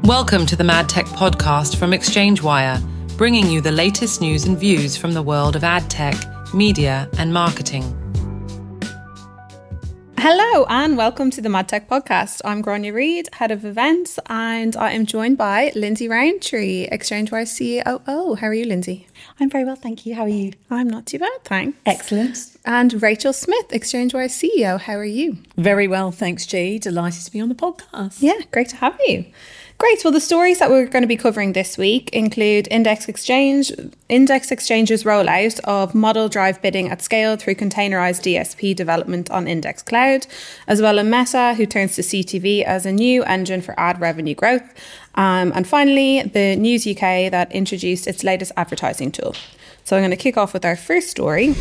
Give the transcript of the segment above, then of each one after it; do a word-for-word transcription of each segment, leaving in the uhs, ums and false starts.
Welcome to the Mad Tech podcast from ExchangeWire, bringing you the latest news and views from the world of ad tech, media and marketing. Hello and welcome to the Mad Tech podcast. I'm Grania Reid, Head of Events, and I am joined by Lindsay Roundtree, ExchangeWire C O O. How are you, Lindsay? I'm very well, thank you. How are you? I'm not too bad, thanks. Excellent. And Rachel Smith, ExchangeWire C E O. How are you? Very well, thanks, G. Delighted to be on the podcast. Yeah, great to have you. Great. Well, the stories that we're going to be covering this week include Index Exchange, Index Exchange's rollout of model drive bidding at scale through containerized D S P development on Index Cloud, as well as Meta, who turns to C T V as a new engine for ad revenue growth. Um, and finally, the News U K that introduced its latest advertising tool. So I'm going to kick off with our first story.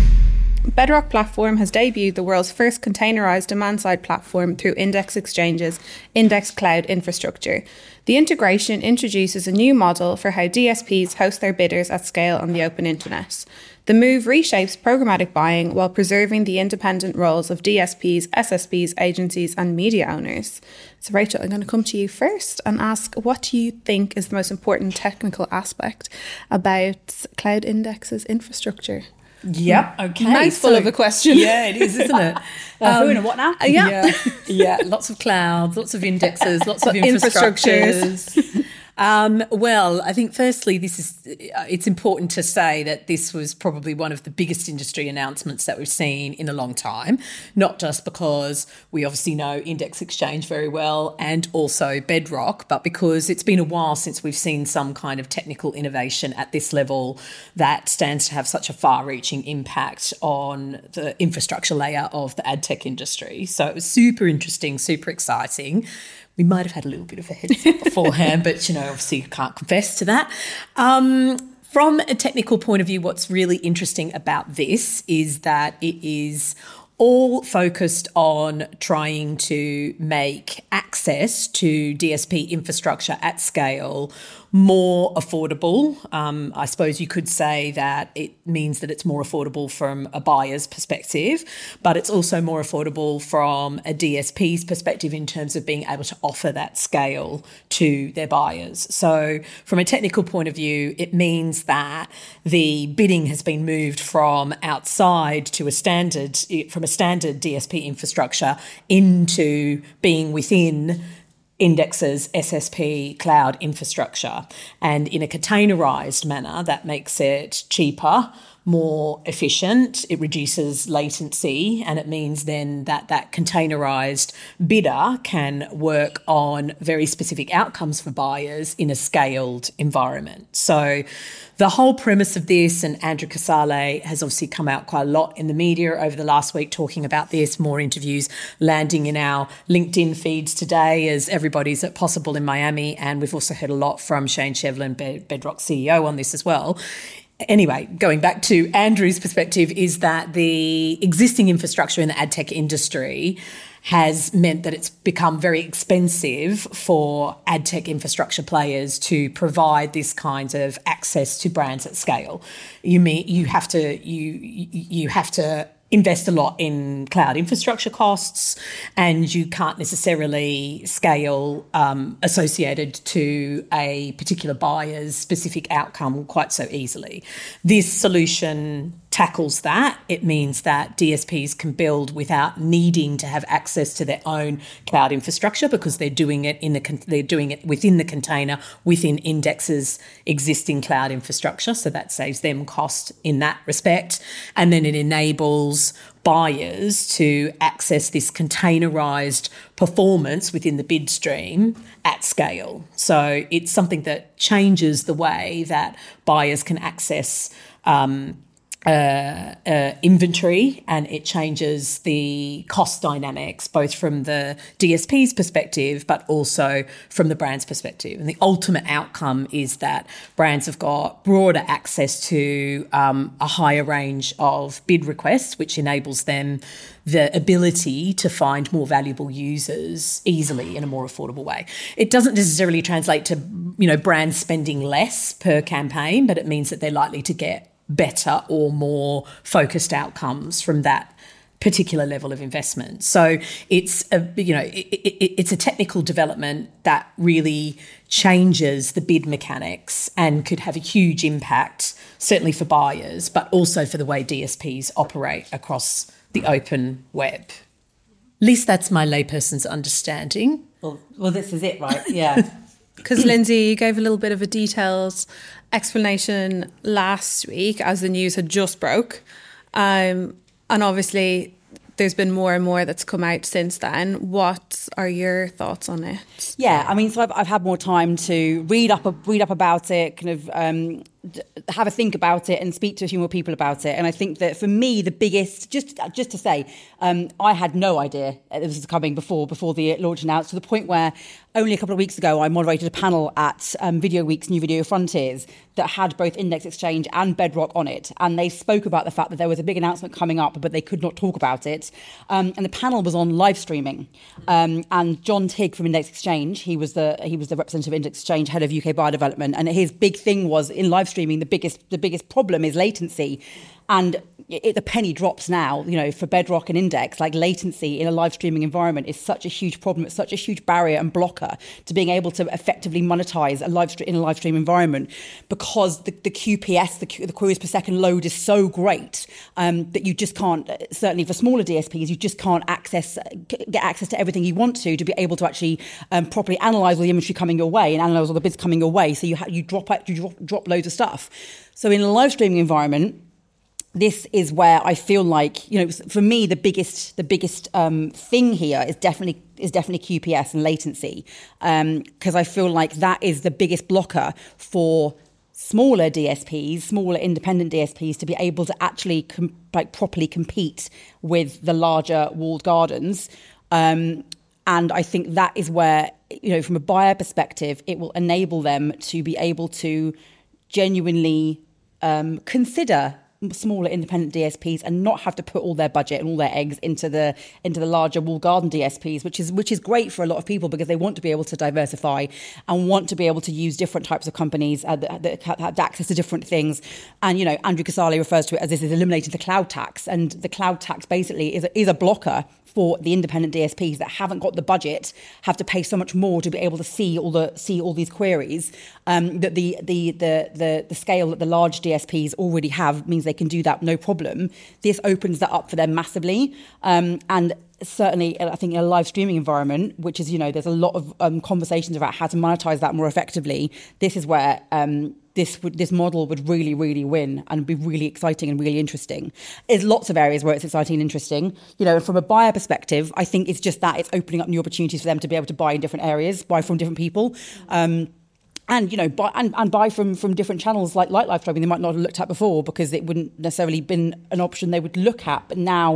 Bedrock Platform has debuted the world's first containerized demand-side platform through Index Exchange's Index Cloud infrastructure. The integration introduces a new model for how D S Ps host their bidders at scale on the open internet. The move reshapes programmatic buying while preserving the independent roles of D S Ps, S S Ps, agencies and media owners. So Rachel, I'm going to come to you first and ask, what do you think is the most important technical aspect about Cloud Index's infrastructure? Yep. Okay. Mouthful so, of a question. Yeah, it is, isn't it? Uh, who and a what now? Uh, yeah. yeah. Yeah. Lots of clouds, lots of indexes, lots of infrastructures. Um, well, I think firstly, this is it's important to say that this was probably one of the biggest industry announcements that we've seen in a long time, not just because we obviously know Index Exchange very well and also Bedrock, but because it's been a while since we've seen some kind of technical innovation at this level that stands to have such a far-reaching impact on the infrastructure layer of the ad tech industry. So it was super interesting, super exciting. We might have had a little bit of a heads up beforehand, but, you know, obviously you can't confess to that. Um, from a technical point of view, what's really interesting about this is that it is all focused on trying to make access to D S P infrastructure at scale more affordable. Um, I suppose you could say that it means that it's more affordable from a buyer's perspective, but it's also more affordable from a D S P's perspective in terms of being able to offer that scale to their buyers. So from a technical point of view, it means that the bidding has been moved from outside to a standard, from a standard D S P infrastructure into being within Index's S S P cloud infrastructure. And in a containerized manner, that makes it cheaper, more efficient, it reduces latency, and it means then that that containerized bidder can work on very specific outcomes for buyers in a scaled environment. So the whole premise of this, and Andrew Casale has obviously come out quite a lot in the media over the last week talking about this, more interviews landing in our LinkedIn feeds today as everybody's at Possible in Miami, and we've also heard a lot from Shane Shevlin, Bedrock C E O, on this as well. Anyway, going back to Andrew's perspective, is that the existing infrastructure in the ad tech industry has meant that it's become very expensive for ad tech infrastructure players to provide this kind of access to brands at scale. You mean you have to you you have to invest a lot in cloud infrastructure costs, and you can't necessarily scale um, associated to a particular buyer's specific outcome quite so easily. This solution tackles that. It means that D S Ps can build without needing to have access to their own cloud infrastructure because they're doing it in the con- they're doing it within the container within Index's existing cloud infrastructure. So that saves them cost in that respect, and then it enables buyers to access this containerized performance within the bid stream at scale. So it's something that changes the way that buyers can access um, Uh, uh, inventory, and it changes the cost dynamics both from the D S P's perspective but also from the brand's perspective. And the ultimate outcome is that brands have got broader access to um, a higher range of bid requests, which enables them the ability to find more valuable users easily in a more affordable way. It doesn't necessarily translate to, you know, brands spending less per campaign, but it means that they're likely to get better or more focused outcomes from that particular level of investment. So it's a, you know, it, it, it's a technical development that really changes the bid mechanics and could have a huge impact, certainly for buyers, but also for the way D S Ps operate across the open web. At least that's my layperson's understanding. Well, well, this is it, right? Yeah. Because Lindsay, you gave a little bit of a detailed explanation last week as the news had just broke. Um, and obviously there's been more and more that's come out since then. What are your thoughts on it? Yeah, I mean, so I've, I've had more time to read up, read up about it, kind of um, d- have a think about it, and speak to a few more people about it. And I think that for me, the biggest, just just to say, um, I had no idea this was coming before before the launch announced. To the point where only a couple of weeks ago, I moderated a panel at um, Video Week's New Video Frontiers that had both Index Exchange and Bedrock on it, and they spoke about the fact that there was a big announcement coming up, but they could not talk about it. Um, and the panel was on live streaming. Um, and John Tigg from Index Exchange, he was the he was the representative of Index Exchange, head of U K buyer development, and his big thing was in live streaming the biggest the biggest problem is latency. And it, the penny drops now, you know, for Bedrock and Index, like latency in a live streaming environment is such a huge problem. It's such a huge barrier and blocker to being able to effectively monetize a live stream in a live stream environment, because the, the Q P S, the, the queries per second load, is so great um, that you just can't, certainly for smaller D S Ps, you just can't access get access to everything you want to to be able to actually um, properly analyze all the inventory coming your way and analyze all the bids coming your way. So you ha- you drop you drop, drop loads of stuff. So in a live streaming environment, this is where I feel like, you know, for me, the biggest the biggest um, thing here is definitely is definitely Q P S and latency, because um, I feel like that is the biggest blocker for smaller D S Ps, smaller independent D S Ps, to be able to actually com- like properly compete with the larger walled gardens. Um, and I think that is where, you know, from a buyer perspective, it will enable them to be able to genuinely um, consider smaller independent D S Ps and not have to put all their budget and all their eggs into the into the larger walled garden D S Ps, which is which is great for a lot of people because they want to be able to diversify and want to be able to use different types of companies uh, that, that have access to different things. And, you know, Andrew Casale refers to it as this is eliminating the cloud tax, and the cloud tax basically is a, is a blocker for the independent D S Ps that haven't got the budget, have to pay so much more to be able to see all the see all these queries. Um, that the, the the the the scale that the large D S Ps already have means they can do that no problem. This opens that up for them massively, um, and certainly I think in a live streaming environment, which is, you know, there's a lot of um, conversations about how to monetize that more effectively. This is where um, this would this model would really, really win and be really exciting and really interesting. There's lots of areas where it's exciting and interesting. You know, from a buyer perspective, I think it's just that it's opening up new opportunities for them to be able to buy in different areas, buy from different people. Um, And, you know, buy, and, and buy from, from different channels like, like live streaming they might not have looked at before because it wouldn't necessarily been an option they would look at. But now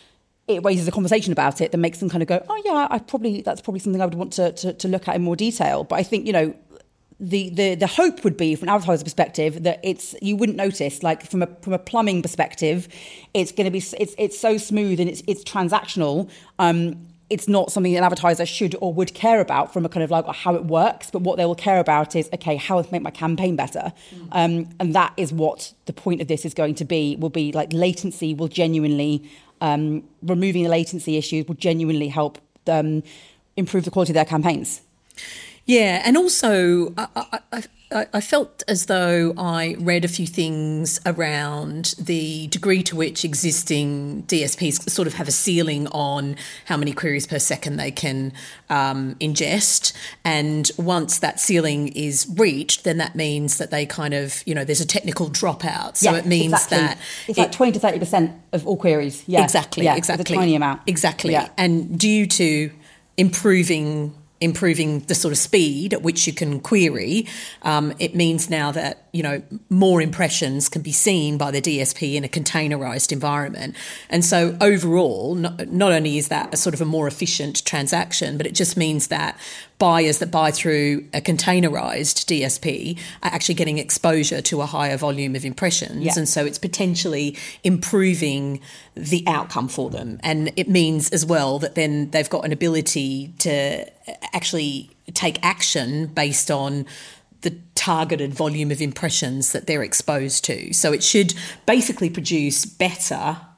it raises a conversation about it that makes them kind of go, oh, yeah, I probably that's probably something I would want to, to, to look at in more detail. But I think, you know, the, the, the hope would be, from an advertiser perspective, that it's you wouldn't notice. Like from a from a plumbing perspective, it's going to be it's it's so smooth and it's it's transactional. Um, It's not something an advertiser should or would care about from a kind of like how it works, but what they will care about is, okay, how to make my campaign better. Mm. Um, and that is what the point of this is going to be, will be like latency will genuinely, um, removing the latency issues will genuinely help them improve the quality of their campaigns. Yeah, and also I, I, I, I felt as though I read a few things around the degree to which existing D S Ps sort of have a ceiling on how many queries per second they can um, ingest. And once that ceiling is reached, then that means that they kind of, you know, there's a technical dropout. So yeah, it means exactly. that... It's it, like twenty to thirty percent of all queries. Yeah, exactly, yeah, exactly. It's a tiny amount. Exactly. Yeah. And due to improving... improving the sort of speed at which you can query, um, it means now that, you know, more impressions can be seen by the D S P in a containerized environment. And so overall, not, not only is that a sort of a more efficient transaction, but it just means that buyers that buy through a containerized D S P are actually getting exposure to a higher volume of impressions. Yeah. And so it's potentially improving the outcome for them. And it means as well that then they've got an ability to actually take action based on the targeted volume of impressions that they're exposed to. So it should basically produce better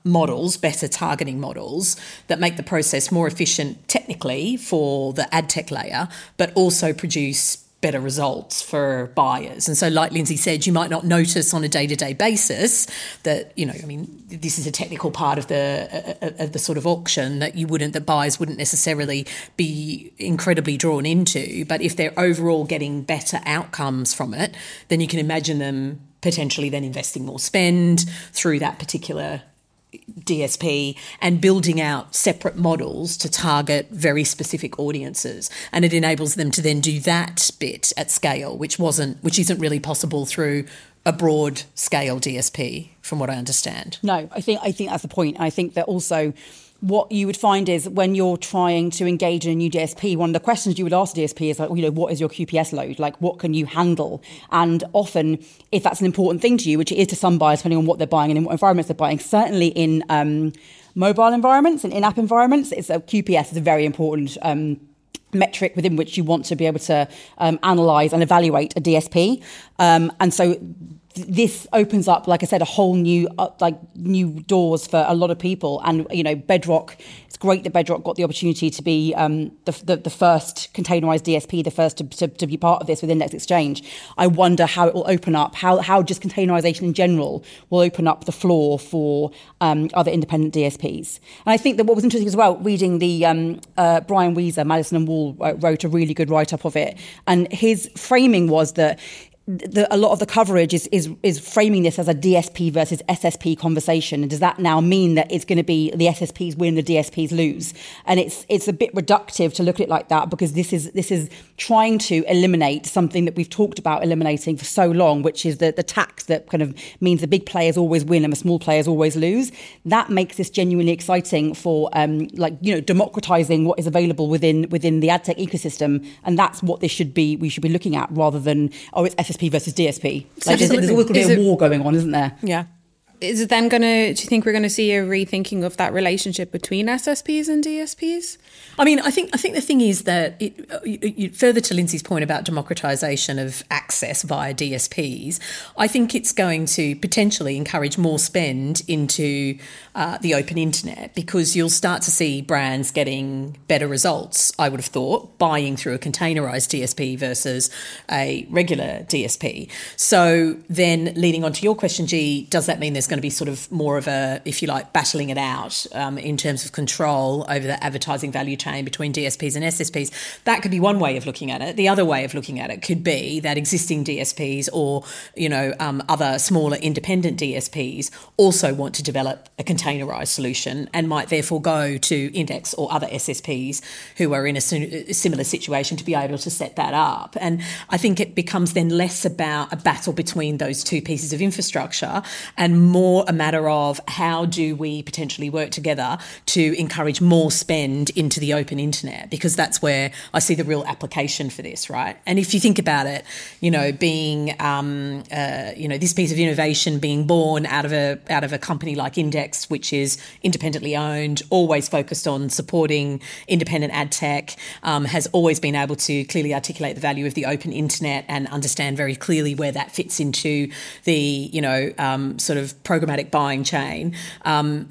models, better targeting models that make the process more efficient technically for the ad tech layer, but also produce better results for buyers. And so, like Lindsay said, you might not notice on a day-to-day basis that, you know, I mean, this is a technical part of the uh, of the sort of auction that you wouldn't, that buyers wouldn't necessarily be incredibly drawn into. But if they're overall getting better outcomes from it, then you can imagine them potentially then investing more spend through that particular D S P and building out separate models to target very specific audiences, and it enables them to then do that bit at scale, which wasn't, which isn't really possible through a broad scale D S P, from what I understand. No, I think I think that's the point. I think that also what you would find is when you're trying to engage in a new D S P, one of the questions you would ask the D S P is like, you know, what is your Q P S load? Like, what can you handle? And often, if that's an important thing to you, which it is to some buyers, depending on what they're buying and in what environments they're buying, certainly in um, mobile environments and in-app environments, it's a Q P S is a very important um, metric within which you want to be able to um, analyse and evaluate a D S P. Um, and so this opens up, like I said, a whole new, uh, like new doors for a lot of people. And, you know, Bedrock, it's great that Bedrock got the opportunity to be um, the, the, the first containerized D S P, the first to, to, to be part of this with Index Exchange. I wonder how it will open up, how, how just containerization in general will open up the floor for um, other independent D S Ps. And I think that what was interesting as well, reading the um, uh, Brian Weezer, Madison and Wall uh, wrote a really good write-up of it. And his framing was that The, a lot of the coverage is, is is framing this as a D S P versus S S P conversation. And does that now mean that it's going to be the S S Ps win, the D S Ps lose? And it's it's a bit reductive to look at it like that, because this is this is trying to eliminate something that we've talked about eliminating for so long, which is the, the tax that kind of means the big players always win and the small players always lose. That makes this genuinely exciting for um, like, you know, democratizing what is available within within the ad tech ecosystem. And that's what this should be, we should be looking at, rather than, oh, it's S S P versus D S P. Like, there's, there's always going to be a war going on, isn't there? Yeah. Is it then going to, do you think we're going to see a rethinking of that relationship between S S Ps and D S Ps? I mean, I think I think the thing is that, it, it, further to Lindsay's point about democratisation of access via D S Ps, I think it's going to potentially encourage more spend into uh, the open internet, because you'll start to see brands getting better results, I would have thought, buying through a containerised D S P versus a regular D S P. So then, leading on to your question, G, does that mean there's going to be sort of more of a, if you like, battling it out um, in terms of control over the advertising value chain between D S Ps and S S Ps? That could be one way of looking at it. The other way of looking at it could be that existing D S Ps or, you know, um, other smaller independent D S Ps also want to develop a containerised solution and might therefore go to Index or other S S Ps who are in a similar situation to be able to set that up. And I think it becomes then less about a battle between those two pieces of infrastructure and more More a matter of how do we potentially work together to encourage more spend into the open internet, because that's where I see the real application for this, right? And if you think about it, you know, being, um, uh, you know, this piece of innovation being born out of a out of a company like Index, which is independently owned, always focused on supporting independent ad tech, um, has always been able to clearly articulate the value of the open internet and understand very clearly where that fits into the, you know, um, sort of programmatic buying chain. Um,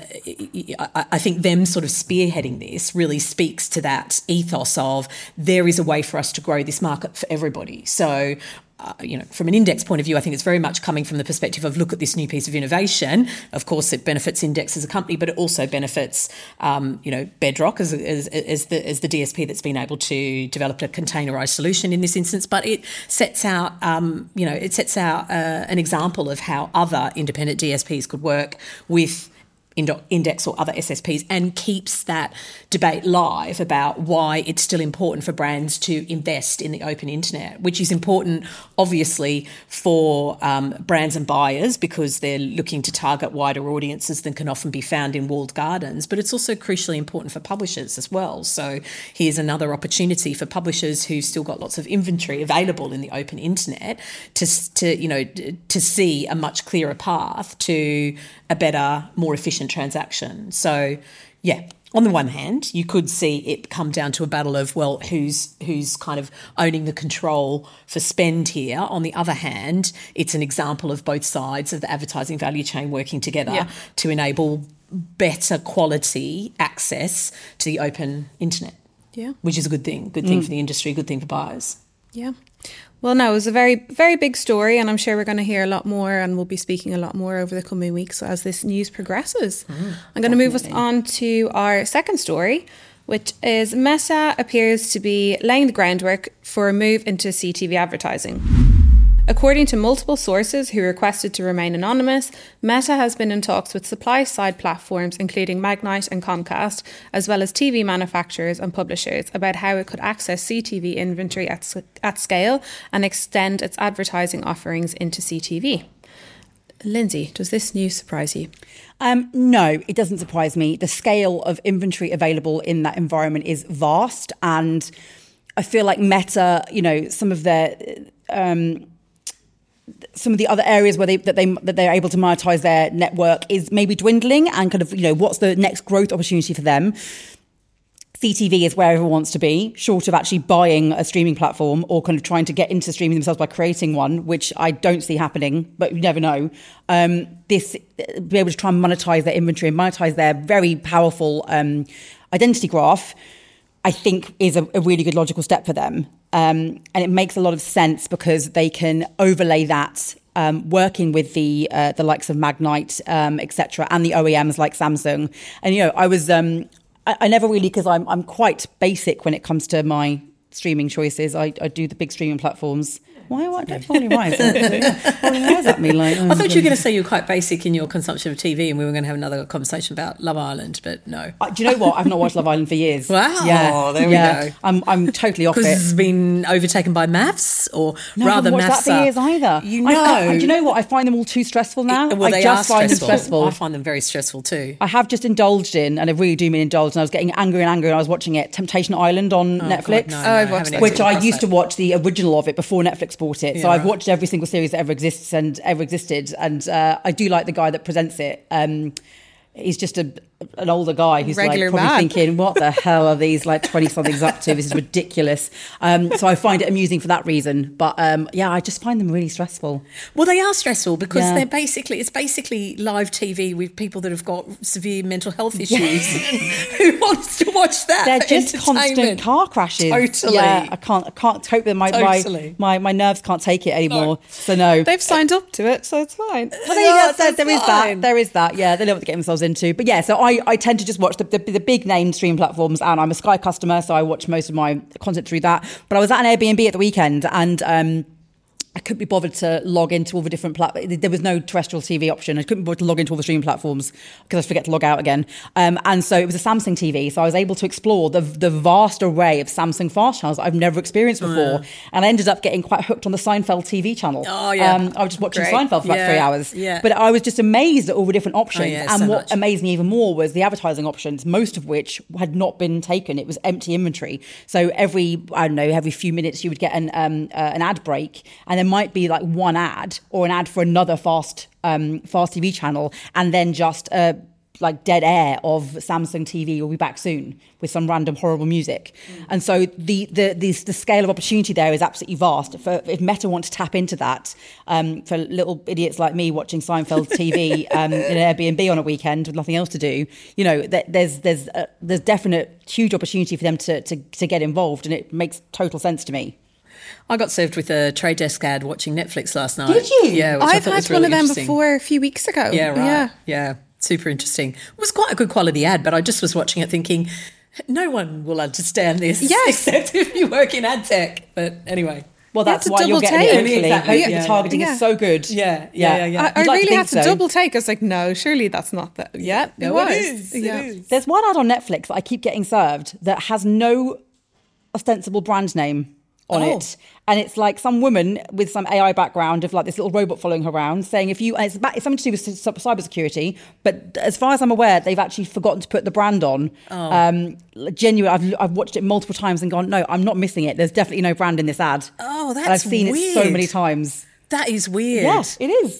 I, I think them sort of spearheading this really speaks to that ethos of there is a way for us to grow this market for everybody. So, Uh, you know, from an Index point of view, I think it's very much coming from the perspective of look at this new piece of innovation. Of course, it benefits Index as a company, but it also benefits, um, you know, Bedrock as, as, as, the, as the D S P that's been able to develop a containerised solution in this instance. But it sets out, um, you know, it sets out uh, an example of how other independent D S Ps could work with Index or other S S Ps, and keeps that debate live about why it's still important for brands to invest in the open internet, which is important, obviously, for um, brands and buyers because they're looking to target wider audiences than can often be found in walled gardens, but it's also crucially important for publishers as well. So here's another opportunity for publishers who've still got lots of inventory available in the open internet to, to you know, to see a much clearer path to a better, more efficient transaction. So, yeah, on the one hand, you could see it come down to a battle of, well, who's who's kind of owning the control for spend here. On the other hand, it's an example of both sides of the advertising value chain working together yeah. to enable better quality access to the open internet. Yeah. Which is a good thing. Good thing mm. for the industry, good thing for buyers. Yeah. Well, no, it was a very, very big story, and I'm sure we're going to hear a lot more, and we'll be speaking a lot more over the coming weeks as this news progresses. Mm, I'm going definitely. to move us on to our second story, which is Meta appears to be laying the groundwork for a move into C T V advertising. According to multiple sources who requested to remain anonymous, Meta has been in talks with supply-side platforms including Magnite and Comcast, as well as T V manufacturers and publishers, about how it could access C T V inventory at, at scale and extend its advertising offerings into C T V. Lindsay, does this news surprise you? Um, no, it doesn't surprise me. The scale of inventory available in that environment is vast, and I feel like Meta, you know, some of their... Um, some of the other areas where they that they that they're able to monetize their network is maybe dwindling, and kind of, you know, what's the next growth opportunity for them? C T V is where everyone wants to be, short of actually buying a streaming platform or kind of trying to get into streaming themselves by creating one, which I don't see happening, but you never know. Um, this be able to try and monetize their inventory and monetize their very powerful um, identity graph, I think is a, a really good logical step for them. Um, and it makes a lot of sense because they can overlay that um, working with the uh, the likes of Magnite, um, et cetera, and the O E Ms like Samsung. And, you know, I was um, I, I never really, because I'm I'm quite basic when it comes to my streaming choices. I, I do the big streaming platforms. Why? Why don't you roll your eyes at me? Like, oh, I thought you were going to say you were quite basic in your consumption of T V, and we were going to have another conversation about Love Island, but no. Uh, do you know what? I've not watched Love Island for years. Wow, yeah, there yeah. we go. I'm I'm totally off it. Because it's been overtaken by maths, or no, rather, I haven't watched maths that for years either. You know, I, I, do you know what? I find them all too stressful now. It, well, I they just are find stressful. them stressful. I find them very stressful too. I have just indulged in, and I really do mean indulged, and I was getting angry and angry, and I was watching it, Temptation Island on oh, Netflix. God, no, no, I've watched that. Which I used to watch the original of it before Netflix bought it. Yeah, so I've right. watched every single series that ever exists and ever existed. And uh, I do like the guy that presents it. Um, he's just a, an older guy who's Regular like probably man. thinking, what the hell are these like twenty-somethings up to? This is ridiculous. Um, so I find it amusing for that reason. But um, yeah, I just find them really stressful. Well, they are stressful because Yeah. they're basically, it's basically live T V with people that have got severe mental health issues. Who wants to watch that? They're for just constant entertainment? car crashes. Totally. Yeah, I can't, I can't cope with it. My, Totally. my, my, my nerves can't take it anymore. No. So no. They've signed up to it, so it's fine. Well, there, you No, go. there, there is fine. that. There is that. Yeah, they know what they're getting themselves into. But yeah, so I, I tend to just watch the, the, the big name streaming platforms, and I'm a Sky customer, so I watch most of my content through that. But I was at an Airbnb at the weekend, and um, I couldn't be bothered to log into all the different platforms. There was no terrestrial T V option. I couldn't be bothered to log into all the streaming platforms because I forget to log out again. Um, and so it was a Samsung T V. So I was able to explore the the vast array of Samsung fast channels that I've never experienced before. Oh, yeah. And I ended up getting quite hooked on the Seinfeld T V channel. Oh, yeah. Um, I was just watching Great. Seinfeld for about Yeah. three hours. Yeah. But I was just amazed at all the different options. Oh, yeah, and so what much. amazed me even more was the advertising options, most of which had not been taken. It was empty inventory. So every, I don't know, every few minutes you would get an um, uh, an ad break, and there might be like one ad or an ad for another fast um, fast T V channel, and then just uh, like dead air of Samsung T V will be back soon with some random horrible music. Mm. And so the, the the the scale of opportunity there is absolutely vast. For, if Meta want to tap into that, um, for little idiots like me watching Seinfeld T V um, in an Airbnb on a weekend with nothing else to do, you know, th- there's there's uh, there's definite huge opportunity for them to, to to get involved, and it makes total sense to me. I got served with a Trade Desk ad watching Netflix last night. Did you? Yeah, which I I've thought had was one really of them interesting. before a few weeks ago. Yeah, right. Yeah. Yeah, super interesting. It was quite a good quality ad, but I just was watching it thinking, no one will understand this Yes. except if you work in ad tech. But anyway. Well, You that's had to why you're double getting it take. locally. Exactly. Hopefully Yeah. the targeting Yeah. is so good. Yeah, yeah, yeah, yeah. I, I You'd like to really had think to so. double take. I was like, no, surely that's not that. Yeah, it No, was. it is. It Yeah. is. There's one ad on Netflix that I keep getting served that has no ostensible brand name on Oh. it. And it's like some woman with some A I background of like this little robot following her around saying if you, and it's, about, it's something to do with cy- cybersecurity, but as far as I'm aware, they've actually forgotten to put the brand on. Oh. Um, genuine, I've, I've watched it multiple times and gone, no, I'm not missing it. There's definitely no brand in this ad. Oh, that's And I've seen weird. it so many times. That is weird. Yes, it is.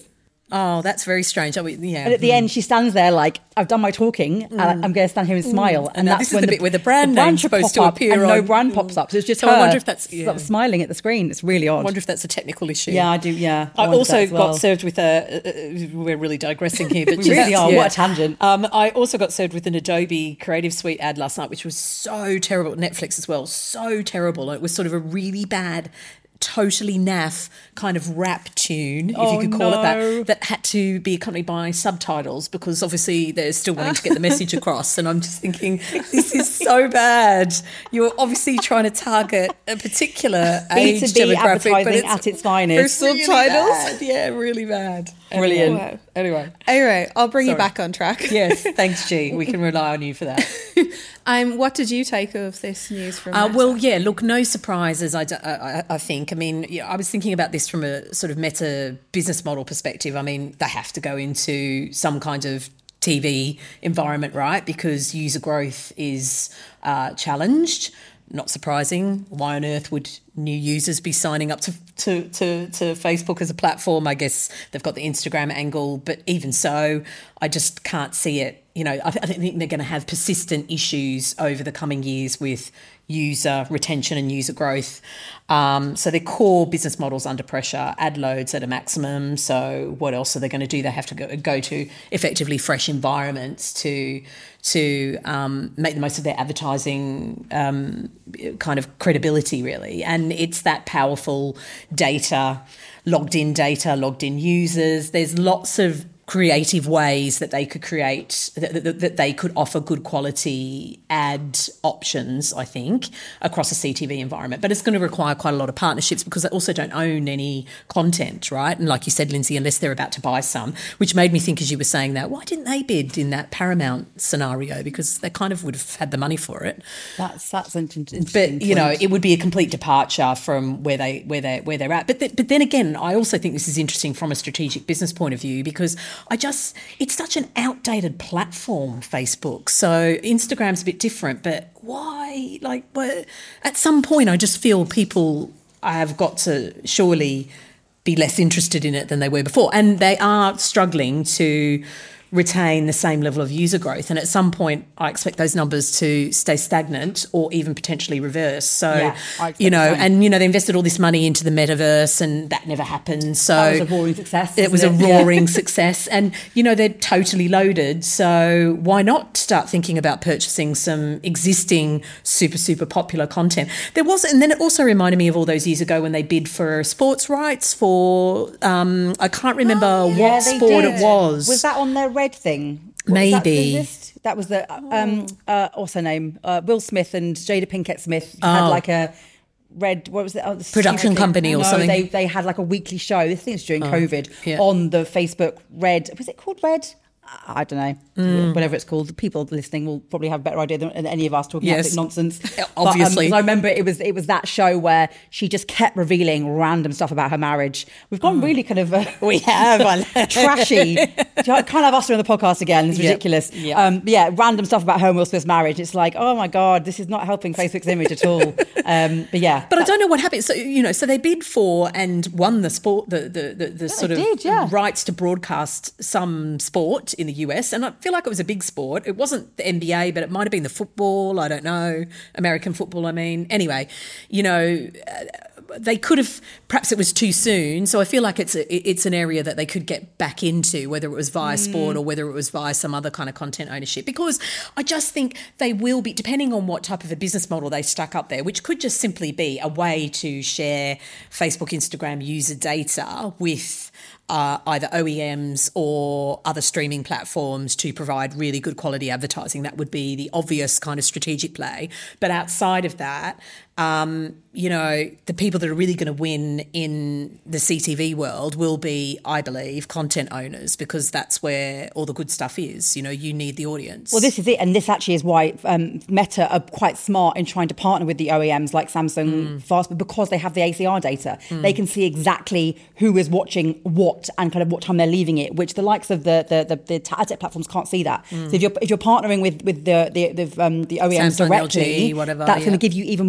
Oh, that's very strange. I mean, yeah. And at the mm. end, she stands there like, I've done my talking, mm. and I'm going to stand here and smile. Mm. And now that's this when is the, the bit where the brand the name's supposed to appear and on. no brand pops up. So it's just so her I wonder if that's yeah. sort of smiling at the screen. It's really odd. I wonder if that's a technical issue. Yeah, I do. Yeah, I, I also got well. served with a. Uh, we're really digressing here, but we just, really are. Yeah. What a tangent. Um, I also got served with an Adobe Creative Suite ad last night, which was so terrible. Netflix as well, so terrible. It was sort of a really bad, totally naff kind of rap tune, if oh, you could call no. it that, that had to be accompanied by subtitles because obviously they're still wanting to get the message across. And I'm just thinking, this is so bad. You're obviously trying to target a particular age demographic, but it's at its finest. For really subtitles, bad. Yeah, really bad. Brilliant. Anyway, anyway, anyway, I'll bring Sorry. you back on track. Yes, thanks, G. We can rely on you for that. Um, what did you take of this news from? Uh, Meta? well, yeah. Look, no surprises. I, I, I think. I mean, you know, I was thinking about this from a sort of Meta business model perspective. I mean, they have to go into some kind of T V environment, right? Because user growth is uh, challenged. Not surprising. Why on earth would new users be signing up to, to, to, to Facebook as a platform? I guess they've got the Instagram angle, but even so, I just can't see it. You know, I, I think they're going to have persistent issues over the coming years with user retention and user growth. Um, so their core business model's under pressure, ad loads at a maximum. So what else are they going to do? They have to go, go to effectively fresh environments to to um, make the most of their advertising um, kind of credibility, really. And it's that powerful data, logged in data, logged in users. There's lots of creative ways that they could create, that, that, that they could offer good quality ad options, I think, across a C T V environment. But it's going to require quite a lot of partnerships because they also don't own any content, right? And like you said, Lindsay, unless they're about to buy some, which made me think as you were saying that, why didn't they bid in that Paramount scenario? Because they kind of would have had the money for it. That's that's an interesting But, you point. know, it would be a complete departure from where, they, where, they, where they're at. But, th- but then again, I also think this is interesting from a strategic business point of view because I just, it's such an outdated platform, Facebook. So Instagram's a bit different, but why? Like, what? At some point, I just feel people have got to surely be less interested in it than they were before. And they are struggling to retain the same level of user growth. And at some point, I expect those numbers to stay stagnant or even potentially reverse. So, yeah, you know, and, you know, they invested all this money into the metaverse and that never happened. So that was a roaring success. It was it? a roaring yeah. success. And, you know, they're totally loaded. So why not start thinking about purchasing some existing super, super popular content? There was, and then it also reminded me of all those years ago when they bid for sports rights for, um, I can't remember oh, yeah, what sport did. it was. Was that on their Red thing? What, Maybe that, that was the um uh what's her name uh, Will Smith and Jada Pinkett Smith oh. had like a red what was it oh, production company or no, something. They they had like a weekly show. This thing is during oh. COVID yeah. on the Facebook Red. Was it called Red? I don't know, mm. whatever it's called. The people listening will probably have a better idea than any of us talking yes. absolute nonsense. Obviously. But, um, I remember it was it was that show where she just kept revealing random stuff about her marriage. We've gone oh. really kind of... Uh, we have. trashy. Can't have us on the podcast again. It's ridiculous. Yep. Yep. Um, yeah, random stuff about her and Will Smith's marriage. It's like, oh my God, this is not helping Facebook's image at all. Um, but yeah. But I don't know what happened. So, you know, so they bid for and won the sport, the, the, the, the yeah, sort of did, yeah. rights to broadcast some sport in the U S. And I feel like it was a big sport. It wasn't the N B A, but it might have been the football. I don't know. American football, I mean. Anyway, you know, they could have, perhaps it was too soon. So I feel like it's a, it's an area that they could get back into, whether it was via mm. sport or whether it was via some other kind of content ownership. Because I just think they will be, depending on what type of a business model they stuck up there, which could just simply be a way to share Facebook, Instagram user data with Uh, either O E Ms or other streaming platforms to provide really good quality advertising. That would be the obvious kind of strategic play. But outside of that, um, you know, the people that are really going to win in the C T V world will be, I believe, content owners, because that's where all the good stuff is. You know, you need the audience. Well, this is it. And this actually is why um, Meta are quite smart in trying to partner with the O E Ms like Samsung, mm. Fast, because they have the A C R data. Mm. They can see exactly who is watching what and kind of what time they're leaving it, which the likes of the the the, the ad tech platforms can't see that. Mm. So if you're if you're partnering with with the the the, um, the O E Ms Samsung, directly, L G, whatever, that's yeah. going to give you even more data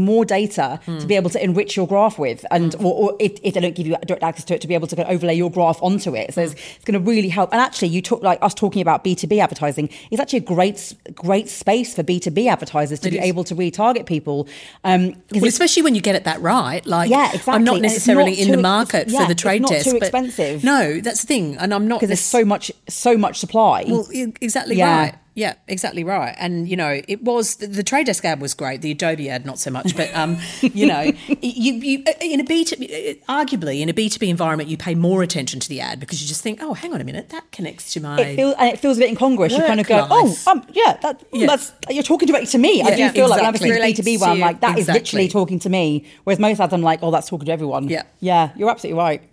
data mm. to be able to enrich your graph with, and mm. or, or if, if they don't give you direct access to it, to be able to overlay your graph onto it. So mm. it's, it's going to really help. And actually, you talk like us talking about B two B advertising is actually a great great space for B two B advertisers to it be is. able to retarget people. Um, well, especially when you get it that right. Like, yeah, exactly. I'm not necessarily not in the market yeah, for the trade it's not desk. Too but expensive. No, that's the thing, and I'm not because there's so much so much supply. Well, exactly yeah. right. Yeah, exactly right. And, you know, it was, the, the Trade Desk ad was great. The Adobe ad, not so much. But, um, you know, you, you in a B two B, arguably in a B two B environment, you pay more attention to the ad because you just think, oh, hang on a minute, that connects to my It feels, and it feels a bit incongruous. You kind of go, life. oh, um, yeah, that, yeah, that's, you're talking directly to me. Yeah, I do yeah, feel like exactly. when I'm a B two B one, I'm like, that exactly. is literally talking to me. Whereas most ads, I'm like, oh, that's talking to everyone. Yeah. Yeah, you're absolutely right.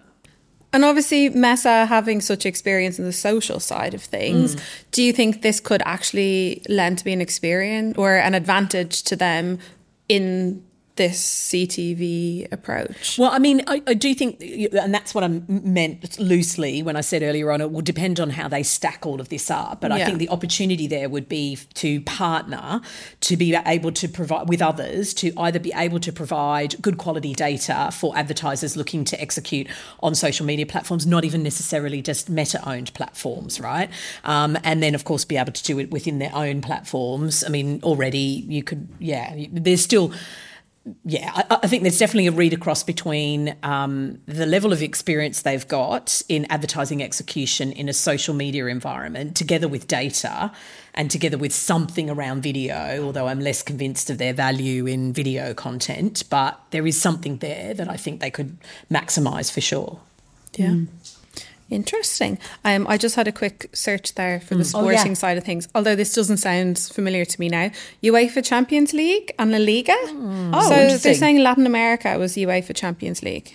And obviously, Meta having such experience in the social side of things, mm. do you think this could actually lend to be an experience or an advantage to them in this C T V approach? Well, I mean, I, I do think, and that's what I meant loosely when I said earlier on, it will depend on how they stack all of this up. But yeah. I think the opportunity there would be to partner, to be able to provide with others, to either be able to provide good quality data for advertisers looking to execute on social media platforms, not even necessarily just Meta-owned platforms, right? Um, and then, of course, be able to do it within their own platforms. I mean, already you could, yeah, there's still... Yeah, I, I think there's definitely a read across between um, the level of experience they've got in advertising execution in a social media environment, together with data and together with something around video, although I'm less convinced of their value in video content. But there is something there that I think they could maximise for sure. Yeah. Mm. Interesting. Um, I just had a quick search there for the Mm. sporting oh, yeah. side of things, although this doesn't sound familiar to me now. UEFA Champions League and La Liga. Mm. Oh, so interesting. they're saying Latin America was UEFA Champions League.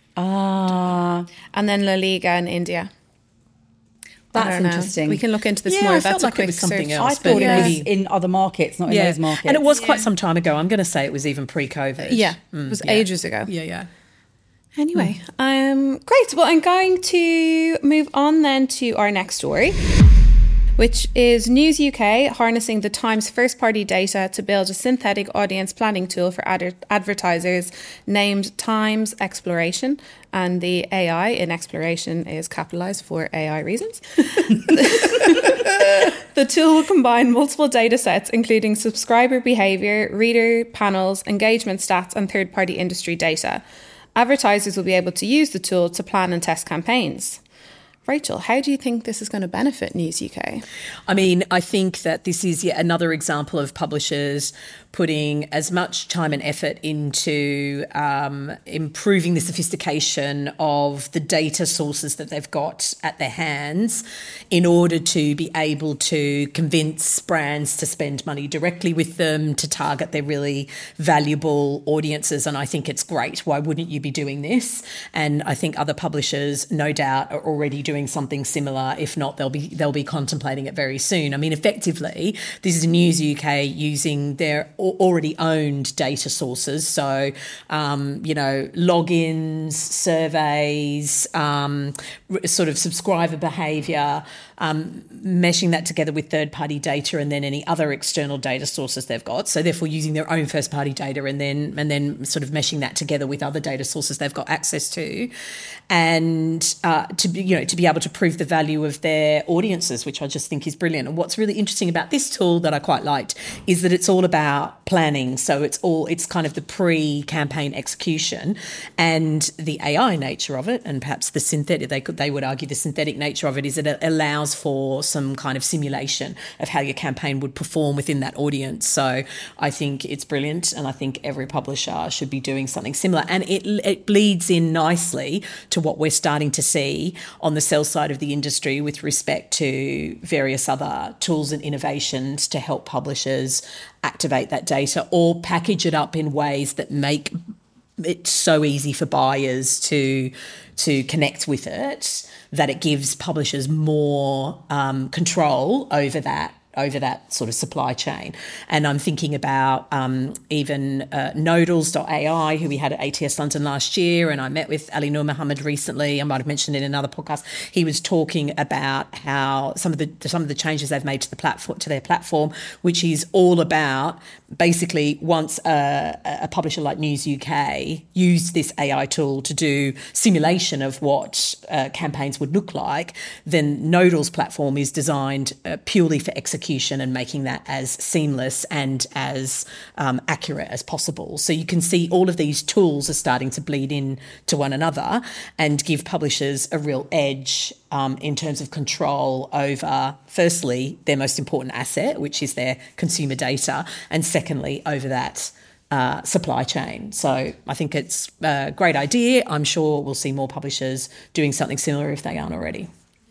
Ah. And then La Liga in India. That's interesting. We can look into this yeah, more. I That's felt a like quick it was something search. else. I thought yeah. it was in other markets, not in yeah. those markets. And it was quite yeah. some time ago. I'm going to say it was even pre-COVID. Yeah, mm, it was yeah. ages ago. Yeah, yeah. Anyway, um, great. Well, I'm going to move on then to our next story, which is News U K harnessing the Times first-party data to build a synthetic audience planning tool for ad- advertisers named Times Exploration. And the A I in exploration is capitalised for A I reasons. The tool will combine multiple data sets, including subscriber behaviour, reader panels, engagement stats, and third-party industry data. Advertisers will be able to use the tool to plan and test campaigns. Rachel, how do you think this is going to benefit News U K? I mean, I think that this is yet another example of publishers putting as much time and effort into um, improving the sophistication of the data sources that they've got at their hands in order to be able to convince brands to spend money directly with them, to target their really valuable audiences. And I think it's great. Why wouldn't you be doing this? And I think other publishers, no doubt, are already doing something similar. If not, they'll be they'll be contemplating it very soon. I mean, effectively, this is News U K using their already owned data sources. So, um, you know, logins, surveys, um, sort of subscriber behaviour, um, meshing that together with third-party data and then any other external data sources they've got. So therefore using their own first-party data and then and then sort of meshing that together with other data sources they've got access to, and uh, to be, you know, to be able to prove the value of their audiences, which I just think is brilliant. And what's really interesting about this tool that I quite liked is that it's all about planning. So it's all it's kind of the pre-campaign execution and the A I nature of it, and perhaps the synthetic. They could they would argue the synthetic nature of it is that it allows for some kind of simulation of how your campaign would perform within that audience. So I think it's brilliant, and I think every publisher should be doing something similar. And it it bleeds in nicely to what we're starting to see on the sell side of the industry with respect to various other tools and innovations to help publishers activate that data or package it up in ways that make it so easy for buyers to to connect with it that it gives publishers more um, control over that over that sort of supply chain. And I'm thinking about um, even uh, Nodals dot A I, who we had at A T S London last year, and I met with Ali Nur Muhammad recently. I might have mentioned it in another podcast. He was talking about how some of the some of the changes they've made to the platform, to their platform, which is all about basically once a, a publisher like News U K used this A I tool to do simulation of what uh, campaigns would look like, then Nodal's platform is designed uh, purely for execution and making that as seamless and as um, accurate as possible. So you can see all of these tools are starting to bleed in to one another and give publishers a real edge um, in terms of control over, firstly, their most important asset, which is their consumer data, and secondly, over that uh, supply chain. So I think it's a great idea. I'm sure we'll see more publishers doing something similar if they aren't already.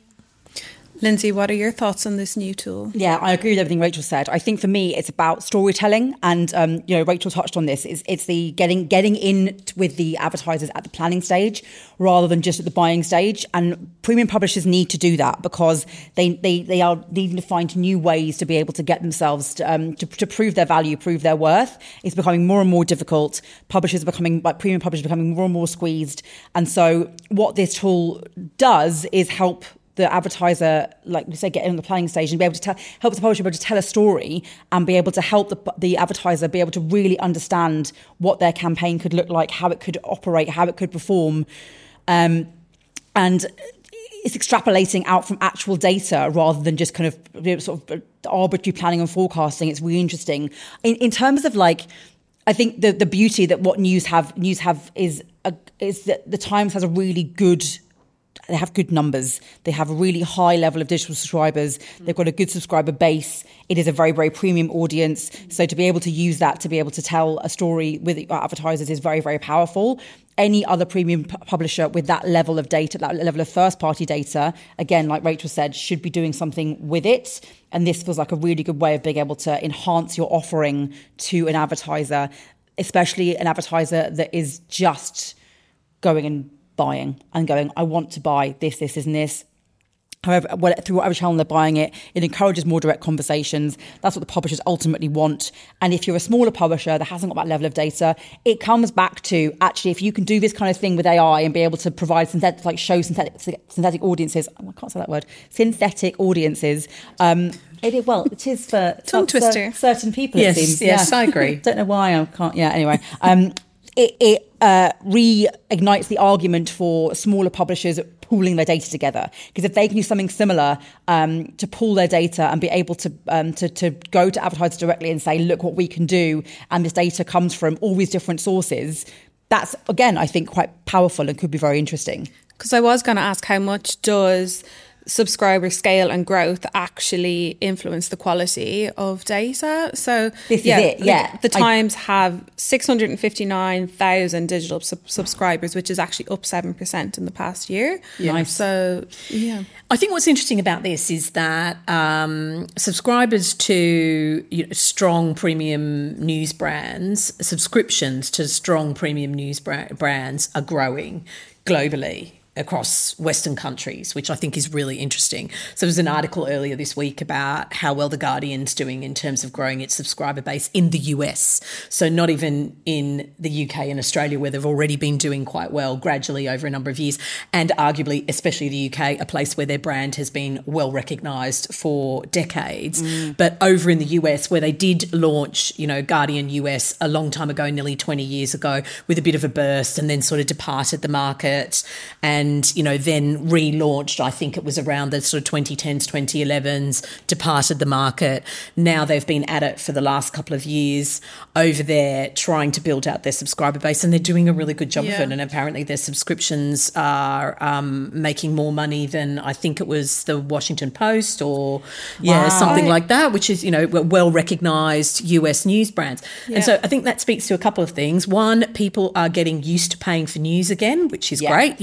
Lindsay, what are your thoughts on this new tool? Yeah, I agree with everything Rachel said. I think for me, it's about storytelling, and um, you know, Rachel touched on this. It's, it's the getting getting in with the advertisers at the planning stage rather than just at the buying stage. And premium publishers need to do that because they they they are needing to find new ways to be able to get themselves to, um, to, to prove their value, prove their worth. It's becoming more and more difficult. Publishers are becoming, like premium publishers, are becoming more and more squeezed. And so, what this tool does is help the advertiser, like we say, get in the planning stage and be able to tell, help the publisher be able to tell a story and be able to help the, the advertiser be able to really understand what their campaign could look like, how it could operate, how it could perform. Um, and it's extrapolating out from actual data rather than just kind of, you know, sort of arbitrary planning and forecasting. It's really interesting. In, in terms of like, I think the, the beauty that what news have news have is a, is that the Times has a really good They have good numbers. They have a really high level of digital subscribers. They've got a good subscriber base. It is a very, very premium audience. So to be able to use that to be able to tell a story with advertisers is very, very powerful. Any other premium p- publisher with that level of data, that level of first-party data, again, like Rachel said, should be doing something with it. And this feels like a really good way of being able to enhance your offering to an advertiser, especially an advertiser that is just going and buying and going, I want to buy this, this, this, and this. However, well, through whatever channel they're buying it, it encourages more direct conversations. That's what the publishers ultimately want. And if you're a smaller publisher that hasn't got that level of data, it comes back to actually, if you can do this kind of thing with A I and be able to provide synthetic, like show synthetic, synthetic audiences, oh, I can't say that word, synthetic audiences. Um, it is, well, it is for tongue twister. certain people. Yes, it seems. yes, yeah. I agree. Don't know why I can't. Yeah. Anyway. Um, It, it uh, reignites the argument for smaller publishers pooling their data together. Because if they can do something similar um, to pool their data and be able to, um, to to go to advertisers directly and say, look what we can do, and this data comes from all these different sources, that's, again, I think quite powerful and could be very interesting. Because I was going to ask, how much does subscriber scale and growth actually influence the quality of data? So this yeah, is it, yeah. Like the Times I, have six hundred fifty-nine thousand digital sub- subscribers, which is actually up seven percent in the past year. Nice. So, yeah. I think what's interesting about this is that um, subscribers to you know, strong premium news brands, subscriptions to strong premium news bra- brands are growing globally across Western countries, which I think is really interesting. So there was an article earlier this week about how well The Guardian's doing in terms of growing its subscriber base in the U S. So not even in the U K and Australia, where they've already been doing quite well gradually over a number of years, and arguably, especially the U K, a place where their brand has been well recognised for decades. Mm. But over in the U S, where they did launch, you know, Guardian U S a long time ago, nearly twenty years ago, with a bit of a burst, and then sort of departed the market and And, you know, then relaunched, I think it was around the sort of twenty tens, twenty elevens, departed the market. Now they've been at it for the last couple of years over there trying to build out their subscriber base, and they're doing a really good job yeah. of it. And apparently their subscriptions are um, making more money than I think it was the Washington Post or, yeah, wow. something like that, which is, you know, well-recognised U S news brands. Yeah. And so I think that speaks to a couple of things. One, people are getting used to paying for news again, which is yeah. great. You know, it's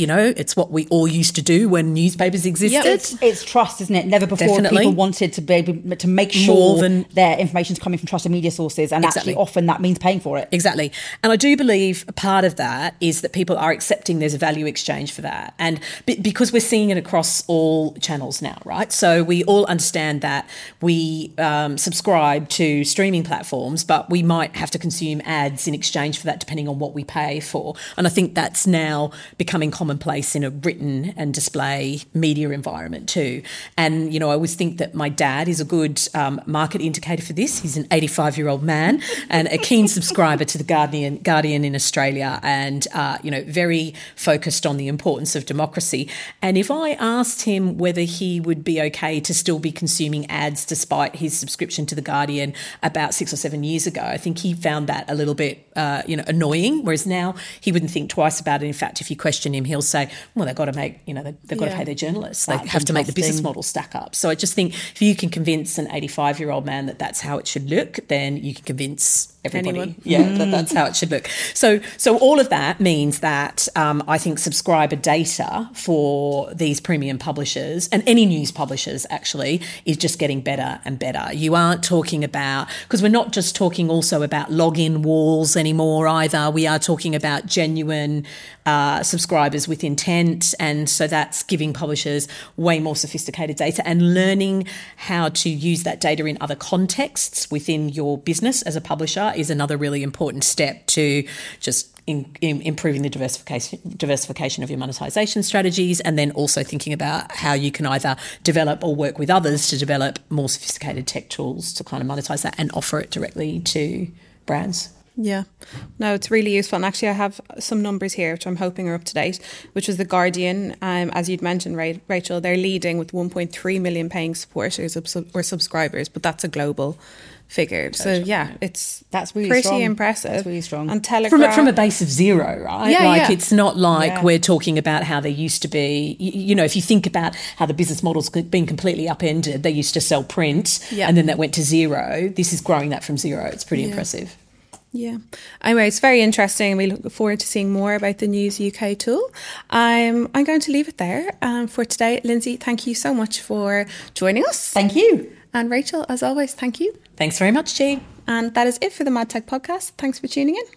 It's what we all used to do when newspapers existed. Yeah, it's, it's trust, isn't it? Never before Definitely. people wanted to be able to make sure More than, their information is coming from trusted media sources, and exactly. actually often that means paying for it. Exactly. And I do believe part of that is that people are accepting there's a value exchange for that. And b- because we're seeing it across all channels now, right? So we all understand that we um, subscribe to streaming platforms, but we might have to consume ads in exchange for that depending on what we pay for. And I think that's now becoming commonplace in a written and display media environment too. And, you know, I always think that my dad is a good um, market indicator for this. He's an eighty-five-year-old man and a keen subscriber to the Guardian, Guardian in Australia, and, uh, you know, very focused on the importance of democracy. And if I asked him whether he would be okay to still be consuming ads despite his subscription to the Guardian about six or seven years ago, I think he found that a little bit, uh, you know, annoying. Whereas now he wouldn't think twice about it. In fact, if you question him, he'll say, well, they've got to make, you know, they've, they've got yeah. to pay their journalists. They That's have to make the business interesting. model stack up. So I just think if you can convince an eighty-five-year-old man that that's how it should look, then you can convince everybody. Anyone. Yeah, mm. that that's how it should look. So so all of that means that um, I think subscriber data for these premium publishers, and any news publishers actually, is just getting better and better. You aren't talking about, because we're not just talking also about login walls anymore either. We are talking about genuine uh, subscribers with intent. And so that's giving publishers way more sophisticated data and learning how to use that data in other contexts within your business as a publisher is another really important step to just in, in improving the diversification diversification of your monetization strategies, and then also thinking about how you can either develop or work with others to develop more sophisticated tech tools to kind of monetize that and offer it directly to brands. Yeah, no, it's really useful. And actually I have some numbers here, which I'm hoping are up to date, which was The Guardian. Um, as you'd mentioned, Rachel, they're leading with one point three million paying supporters or subscribers, but that's a global figure. So yeah, it's that's really pretty strong. impressive. That's really strong. And Telegraph, from a, from a base of zero, right? Yeah, like yeah. it's not like Yeah. we're talking about how they used to be. You, you know, if you think about how the business model's been completely upended, they used to sell print, Yeah. and then that went to zero. This is growing that from zero. It's pretty Yeah. impressive. Yeah. Anyway, it's very interesting. We look forward to seeing more about the News U K tool. Um, I'm going to leave it there um, for today. Lindsay, thank you so much for joining us. Thank you. And Rachel, as always, thank you. Thanks very much, G. And that is it for the Mad Tech podcast. Thanks for tuning in.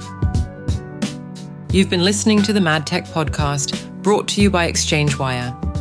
You've been listening to the Mad Tech podcast, brought to you by Exchange Wire.